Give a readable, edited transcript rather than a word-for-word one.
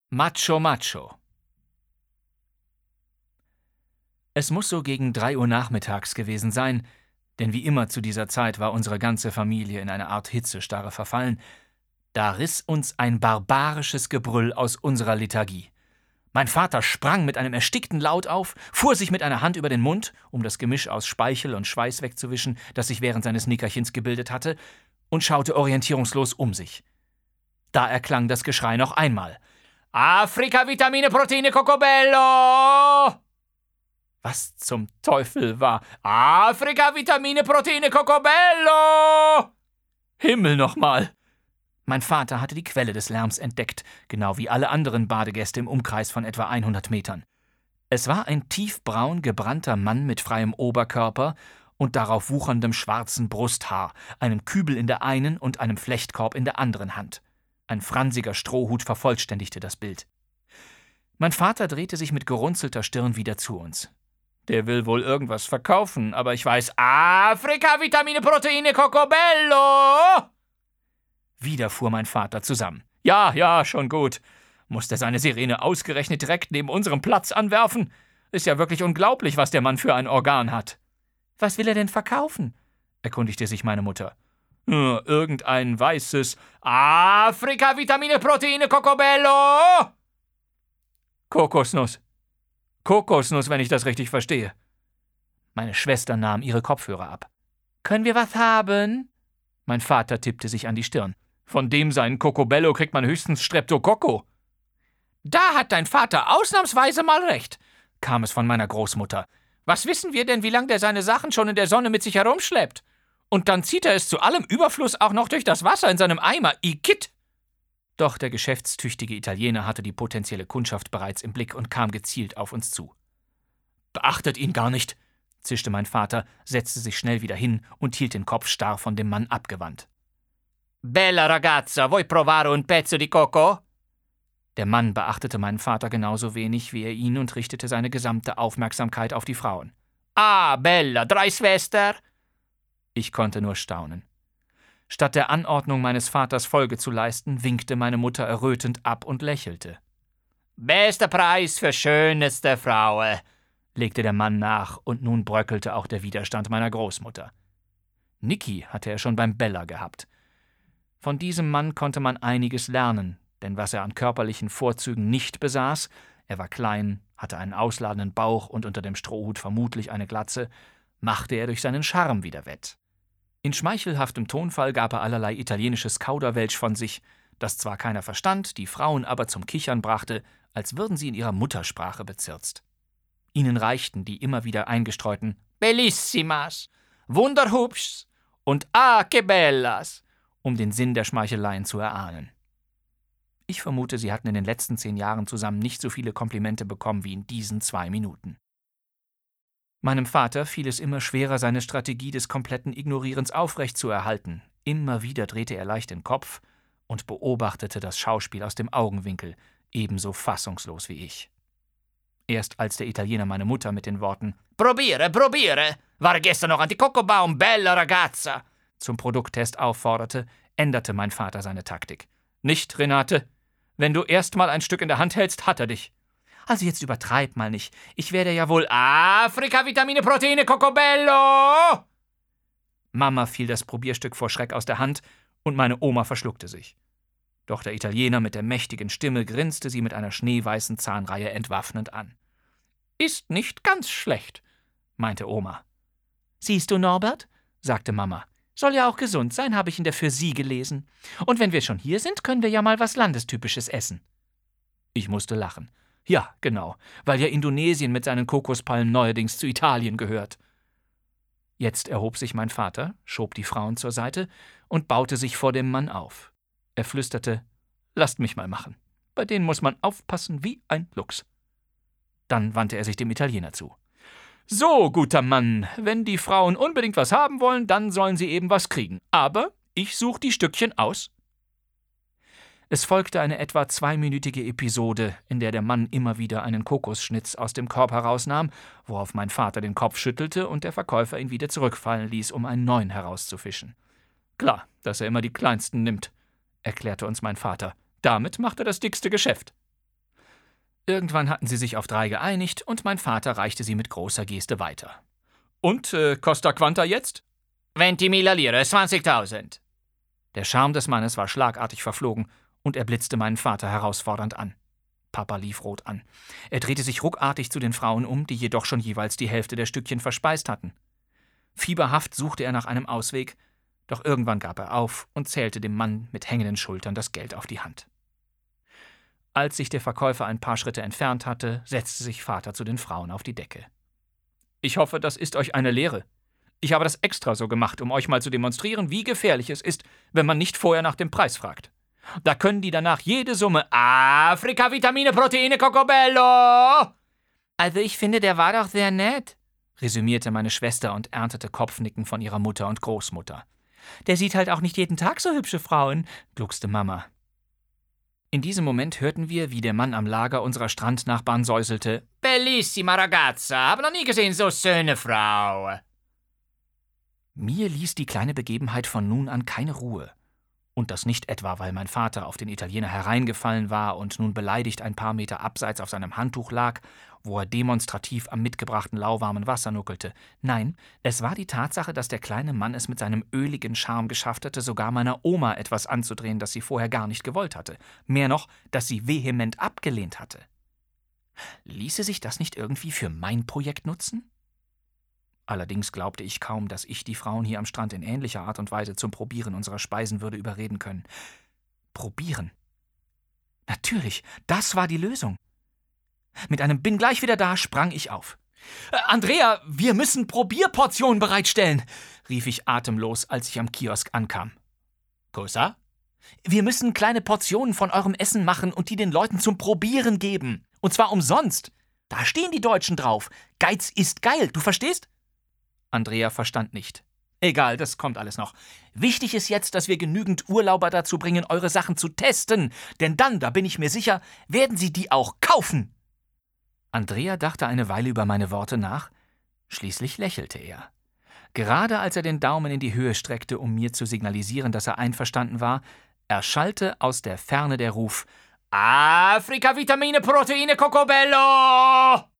Macho Macho. Es muss so gegen 3 Uhr nachmittags gewesen sein, denn wie immer zu dieser Zeit war unsere ganze Familie in eine Art Hitzestarre verfallen. Da riss uns ein barbarisches Gebrüll aus unserer Lethargie. Mein Vater sprang mit einem erstickten Laut auf, fuhr sich mit einer Hand über den Mund, um das Gemisch aus Speichel und Schweiß wegzuwischen, das sich während seines Nickerchens gebildet hatte, und schaute orientierungslos um sich. Da erklang das Geschrei noch einmal. »Afrika, Vitamine, Proteine, Cocobello!« Was zum Teufel war »Afrika, Vitamine, Proteine, Cocobello!« Himmel nochmal! Mein Vater hatte die Quelle des Lärms entdeckt, genau wie alle anderen Badegäste im Umkreis von etwa 100 Metern. Es war ein tiefbraun gebrannter Mann mit freiem Oberkörper und darauf wucherndem schwarzen Brusthaar, einem Kübel in der einen und einem Flechtkorb in der anderen Hand. Ein fransiger Strohhut vervollständigte das Bild. Mein Vater drehte sich mit gerunzelter Stirn wieder zu uns. Der will wohl irgendwas verkaufen, aber ich weiß, »Afrika, Vitamine, Proteine, Cocobello!« Wieder fuhr mein Vater zusammen. Ja, schon gut. Muss der seine Sirene ausgerechnet direkt neben unserem Platz anwerfen? Ist ja wirklich unglaublich, was der Mann für ein Organ hat. Was will er denn verkaufen? Erkundigte sich meine Mutter. Irgendein weißes »Afrika, Vitamine, Proteine, Cocobello!« Kokosnuss. Kokosnuss, wenn ich das richtig verstehe. Meine Schwester nahm ihre Kopfhörer ab. »Können wir was haben?« Mein Vater tippte sich an die Stirn. »Von dem seinen Cocobello kriegt man höchstens Streptococo.« »Da hat dein Vater ausnahmsweise mal recht«, kam es von meiner Großmutter. »Was wissen wir denn, wie lange der seine Sachen schon in der Sonne mit sich herumschleppt? Und dann zieht er es zu allem Überfluss auch noch durch das Wasser in seinem Eimer. Igitt!« Doch der geschäftstüchtige Italiener hatte die potenzielle Kundschaft bereits im Blick und kam gezielt auf uns zu. »Beachtet ihn gar nicht«, zischte mein Vater, setzte sich schnell wieder hin und hielt den Kopf starr von dem Mann abgewandt. »Bella ragazza, vuoi provare un pezzo di coco?« Der Mann beachtete meinen Vater genauso wenig wie er ihn und richtete seine gesamte Aufmerksamkeit auf die Frauen. »Ah, Bella, 3 Schwester?« Ich konnte nur staunen. Statt der Anordnung meines Vaters Folge zu leisten, winkte meine Mutter errötend ab und lächelte. »Bester Preis für schönste Frau«, legte der Mann nach, und nun bröckelte auch der Widerstand meiner Großmutter. Niki hatte er schon beim Bella gehabt. Von diesem Mann konnte man einiges lernen, denn was er an körperlichen Vorzügen nicht besaß, er war klein, hatte einen ausladenden Bauch und unter dem Strohhut vermutlich eine Glatze, machte er durch seinen Charme wieder wett. In schmeichelhaftem Tonfall gab er allerlei italienisches Kauderwelsch von sich, das zwar keiner verstand, die Frauen aber zum Kichern brachte, als würden sie in ihrer Muttersprache bezirzt. Ihnen reichten die immer wieder eingestreuten »Bellissimas«, »Wunderhübschs« und »Ah, che bellas«, um den Sinn der Schmeicheleien zu erahnen. Ich vermute, sie hatten in den letzten 10 Jahren zusammen nicht so viele Komplimente bekommen wie in diesen 2 Minuten. Meinem Vater fiel es immer schwerer, seine Strategie des kompletten Ignorierens aufrechtzuerhalten. Immer wieder drehte er leicht den Kopf und beobachtete das Schauspiel aus dem Augenwinkel, ebenso fassungslos wie ich. Erst als der Italiener meine Mutter mit den Worten »Probiere, war gestern noch Anticocobaum, bella ragazza« zum Produkttest aufforderte, änderte mein Vater seine Taktik. »Nicht, Renate? Wenn du erst mal ein Stück in der Hand hältst, hat er dich.« »Also jetzt übertreib mal nicht. Ich werde ja wohl »Afrika, Vitamine, Proteine, Cocobello!« Mama fiel das Probierstück vor Schreck aus der Hand und meine Oma verschluckte sich. Doch der Italiener mit der mächtigen Stimme grinste sie mit einer schneeweißen Zahnreihe entwaffnend an. »Ist nicht ganz schlecht«, meinte Oma. »Siehst du, Norbert«, sagte Mama, »soll ja auch gesund sein, habe ich in der Physie gelesen. Und wenn wir schon hier sind, können wir ja mal was Landestypisches essen.« Ich musste lachen. Ja, genau, weil ja Indonesien mit seinen Kokospalmen neuerdings zu Italien gehört. Jetzt erhob sich mein Vater, schob die Frauen zur Seite und baute sich vor dem Mann auf. Er flüsterte, »Lasst mich mal machen. Bei denen muss man aufpassen wie ein Luchs.« Dann wandte er sich dem Italiener zu. »So, guter Mann, wenn die Frauen unbedingt was haben wollen, dann sollen sie eben was kriegen. Aber ich suche die Stückchen aus.« Es folgte eine etwa 2-minütige Episode, in der der Mann immer wieder einen Kokosschnitz aus dem Korb herausnahm, worauf mein Vater den Kopf schüttelte und der Verkäufer ihn wieder zurückfallen ließ, um einen neuen herauszufischen. »Klar, dass er immer die kleinsten nimmt«, erklärte uns mein Vater. »Damit macht er das dickste Geschäft.« Irgendwann hatten sie sich auf 3 geeinigt und mein Vater reichte sie mit großer Geste weiter. Und, Costa Quanta jetzt? 20.000 Lire, 20.000. Der Charme des Mannes war schlagartig verflogen und er blitzte meinen Vater herausfordernd an. Papa lief rot an. Er drehte sich ruckartig zu den Frauen um, die jedoch schon jeweils die Hälfte der Stückchen verspeist hatten. Fieberhaft suchte er nach einem Ausweg, doch irgendwann gab er auf und zählte dem Mann mit hängenden Schultern das Geld auf die Hand. Als sich der Verkäufer ein paar Schritte entfernt hatte, setzte sich Vater zu den Frauen auf die Decke. »Ich hoffe, das ist euch eine Lehre. Ich habe das extra so gemacht, um euch mal zu demonstrieren, wie gefährlich es ist, wenn man nicht vorher nach dem Preis fragt. Da können die danach jede Summe Afrika, Vitamine, Proteine, Cocobello!« »Also ich finde, der war doch sehr nett«, resümierte meine Schwester und erntete Kopfnicken von ihrer Mutter und Großmutter. »Der sieht halt auch nicht jeden Tag so hübsche Frauen«, gluckste Mama. In diesem Moment hörten wir, wie der Mann am Lager unserer Strandnachbarn säuselte. »Bellissima ragazza, habe noch nie gesehen, so schöne Frau.« Mir ließ die kleine Begebenheit von nun an keine Ruhe. Und das nicht etwa, weil mein Vater auf den Italiener hereingefallen war und nun beleidigt ein paar Meter abseits auf seinem Handtuch lag, wo er demonstrativ am mitgebrachten lauwarmen Wasser nuckelte. Nein, es war die Tatsache, dass der kleine Mann es mit seinem öligen Charme geschafft hatte, sogar meiner Oma etwas anzudrehen, das sie vorher gar nicht gewollt hatte. Mehr noch, dass sie vehement abgelehnt hatte. Ließe sich das nicht irgendwie für mein Projekt nutzen? Allerdings glaubte ich kaum, dass ich die Frauen hier am Strand in ähnlicher Art und Weise zum Probieren unserer Speisen würde überreden können. Probieren. Natürlich, das war die Lösung. Mit einem »Bin gleich wieder da« sprang ich auf. »Andrea, wir müssen Probierportionen bereitstellen«, rief ich atemlos, als ich am Kiosk ankam. »Cosa?« »Wir müssen kleine Portionen von eurem Essen machen und die den Leuten zum Probieren geben. Und zwar umsonst. Da stehen die Deutschen drauf. Geiz ist geil, du verstehst?« Andrea verstand nicht. »Egal, das kommt alles noch. Wichtig ist jetzt, dass wir genügend Urlauber dazu bringen, eure Sachen zu testen. Denn dann, da bin ich mir sicher, werden sie die auch kaufen.« Andrea dachte eine Weile über meine Worte nach. Schließlich lächelte er. Gerade als er den Daumen in die Höhe streckte, um mir zu signalisieren, dass er einverstanden war, erschallte aus der Ferne der Ruf: »Afrika, Vitamine, Proteine, Cocobello!«